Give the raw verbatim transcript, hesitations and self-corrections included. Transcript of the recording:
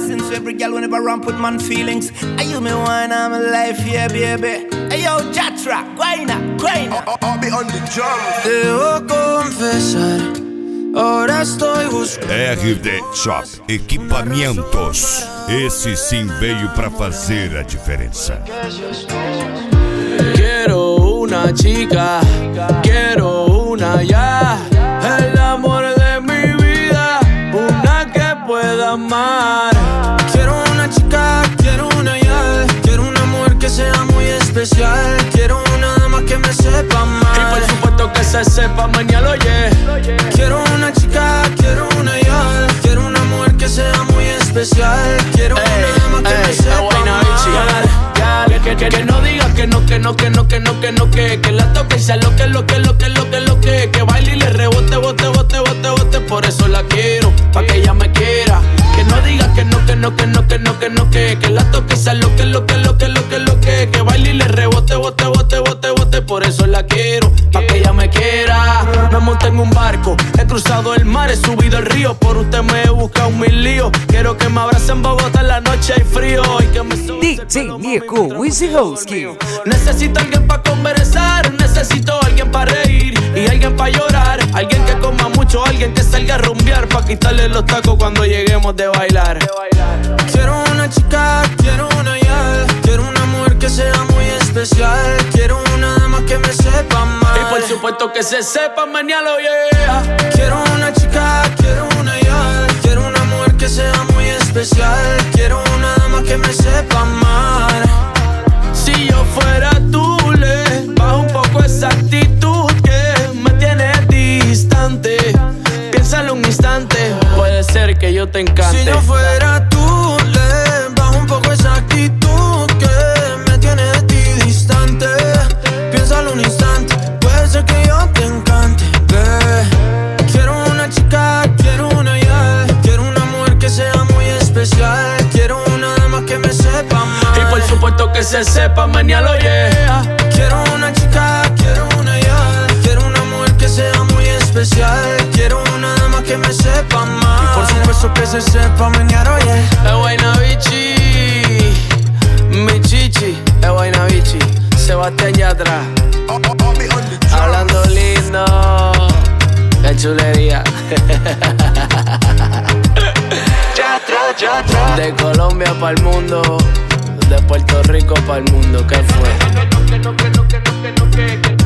listen to every girl whenever I put man feelings. I you me wine, I'm alive, yeah, baby. Hey yo, Jatra, guayna, guayna. I'll be on the drum. Debo confesar, ahora estoy buscando. R D Shop Equipamentos. Esse sim veio pra fazer a diferença. Quiero una chica, quiero una ya, el amor de mi vida, una que pueda amar. Quiero una chica, quiero una ya, quiero una mujer que sea muy especial, quiero una dama que me sepa amar. Y por supuesto que se sepa mañana, oye. Quiero una chica, quiero una ya, quiero una mujer que sea muy especial, quiero ey, una dama que ey, me sepa amar. Que, que, que no diga que no, que no, que no, que no, que no, que Que la toque y sea lo que, lo que, lo que, lo que, lo que Que baile y le rebote, bote, bote, bote, bote. Por eso la quiero, pa' que ella me quiera. Que no diga que no, que no, que no, que no, que no, que Que la toque y sea lo que, lo que, lo que, lo que, lo que Que baile y le rebote, bote, bote, bote, bote. Por eso la quiero, pa' que ella me quiera. Me monté en un barco, he cruzado el mar, he subido el río. Por usted me he buscado mil líos. Quiero que me abrace en Bogotá en la noche hay frío. Y que me D J Nico Wisichowski. Necesito alguien pa' conversar, necesito alguien pa' reír y alguien pa' llorar. Alguien que coma mucho, alguien que salga a rumbear, pa' quitarle los tacos cuando lleguemos de bailar. Quiero una chica, quiero una ya, quiero una mujer que sea muy especial, quiero una dama que me sepa amar. Y por supuesto que se sepa mañana, yeah. Quiero una chica, quiero una ya, quiero una mujer que sea muy especial, quiero una dama que me sepa amar. Si yo fuera tú, le bajo un poco esa actitud que me tiene distante. Piénsalo un instante, puede ser que yo te encante. Si yo fuera tú, le bajo un poco esa actitud que me tiene de ti distante. Piénsalo un instante, puede ser que yo te encante, yeah. Quiero una chica, quiero una ya, quiero una mujer que sea muy especial, quiero una dama que me sepa amar. Y por supuesto que se sepa mañana, yeah. Quiero una chica, quiero una ya, quiero una mujer que sea muy especial, quiero una dama que me sepa amar. Y por supuesto que se sepa mañana, yeah. Es Guaynabichi, mi chichi, es Guaynabichi, Sebastián Yatra, hablando lindo, qué chulería. Yatra, Yatra. De Colombia pa'l mundo, de Puerto Rico pa'l mundo, ¿qué fue?